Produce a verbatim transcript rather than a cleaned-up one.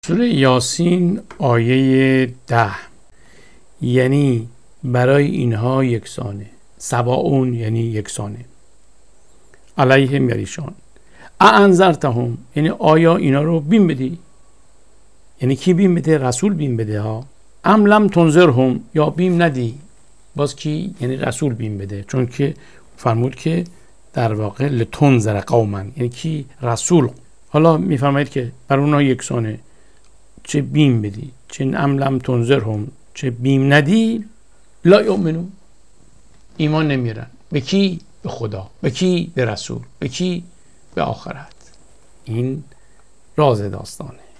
سوره یاسین آیه ده، یعنی برای اینها یکسانه. سواون یعنی یکسانه. علیهم یریشان. اانذرتهم یعنی آیا اینا رو بیم بدی؟ یعنی کی بیم بده؟ رسول بیم بده ها. ام لم تنذرهم یا بیم ندی؟ باز کی؟ یعنی رسول بیم بده، چون که فرمود که در واقع لتنذر قوما، یعنی کی؟ رسول. حالا میفرمایید که برای اونها یکسانه، چه بیم بدی چه ام لم تنذرهم، چه بیم ندی، لا یؤمنون، ایمان نمیارن. به کی؟ به خدا. به کی؟ به رسول. به کی؟ به آخرت. این راز داستانه.